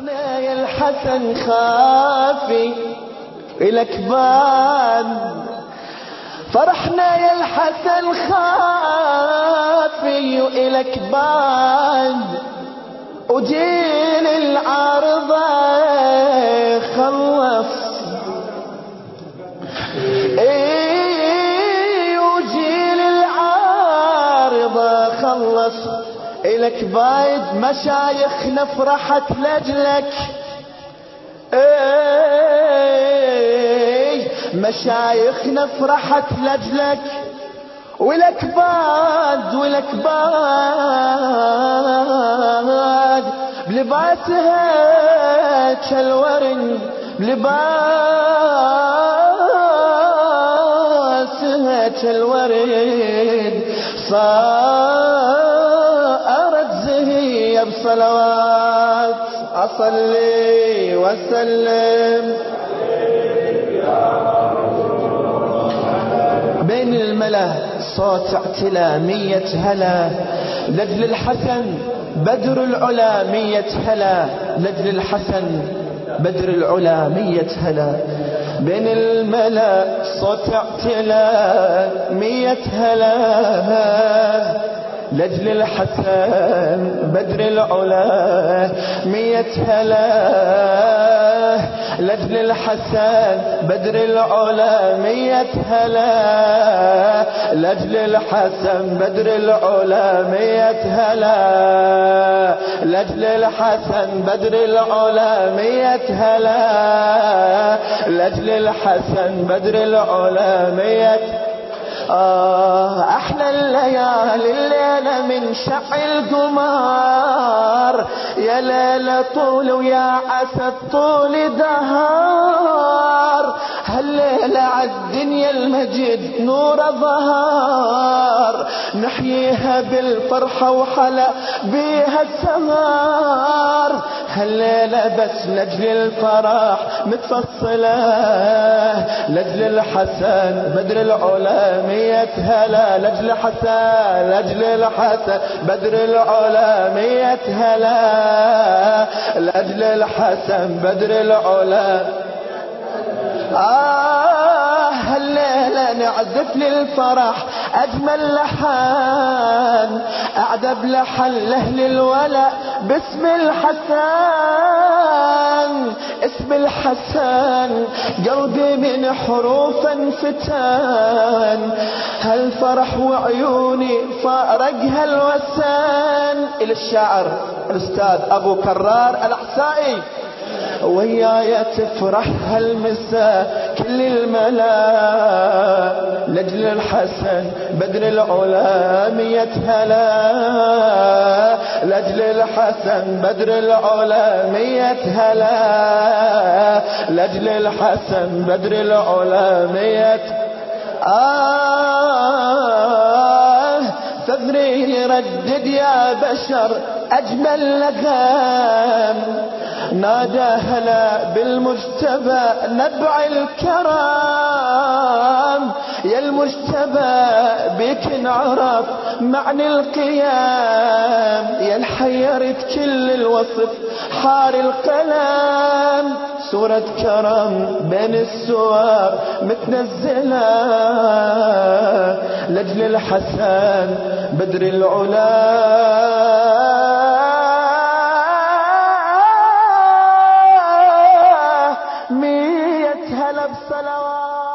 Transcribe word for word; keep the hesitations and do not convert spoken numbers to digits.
فرحنا يا الحسن خافي إلك بان، فرحنا يا الحسن خافي وإلك بان، وجيل العارضة خلص، اي وجيل العارضة خلص إلك بايد، مشايخنا فرحت لجلك، اي مشايخنا فرحت لجلك، ولك باد ولك باد بلباسها كالورن، بلباسها كالورد صارت زهية بصلوات، أصلي وسلم بين الملا صوت اعتلا مية هلا، لجل الحسن بدر العلا مية هلا، لجل الحسن بدر العلا مية هلا، بين الملا صوت اعتلا مية هلا، لجل الحسن بدر العلا مية هلا، لجل الحسن بدر العلا مية هلا، لجل الحسن بدر العلا مية هلا، لجل الحسن بدر العلا مية هلا، لجل الحسن بدر العلا مية. آه أحلى الليالي الليلة من شعل قمار، يا ليلة طول ويا عسى طول دهار، هالليلة عالدنيا المجد نور ظهر، نحييها بالفرحة وحلا بيها السمار، هالليلة بس لجل الفرح متفصلة، لجل الحسن بدر العلا مية هلا، لجل حسن لجل الحسن بدر العلا مية هلا، لجل الحسن بدر العلا. آه هالليلة نعزف للفرح أجمل لحن، أعذب لحن لأهل الولا باسم الحسن، اسم الحسن قلبي من حروفا فتان، هالفرح وعيوني فارقها الوسان. إلى الشاعر الأستاذ أبو كرار الأحسائي، وياي تفرح هالمساء كل الملا، لجل الحسن بدر العلا مية هلا، لجل الحسن بدر العلا مية هلا، لجل الحسن بدر العلا مية. آه ثغري يردد يا بشر أجمل لغام، نادى هلا بالمجتبى نبع الكرام، يا المجتبى بك انعرف معنى القيام، يا الحيرت كل الوصف حار القلم، سورة كرم بين السوار متنزلة، لجل الحسن بدر العلا مية هلا بصلوات.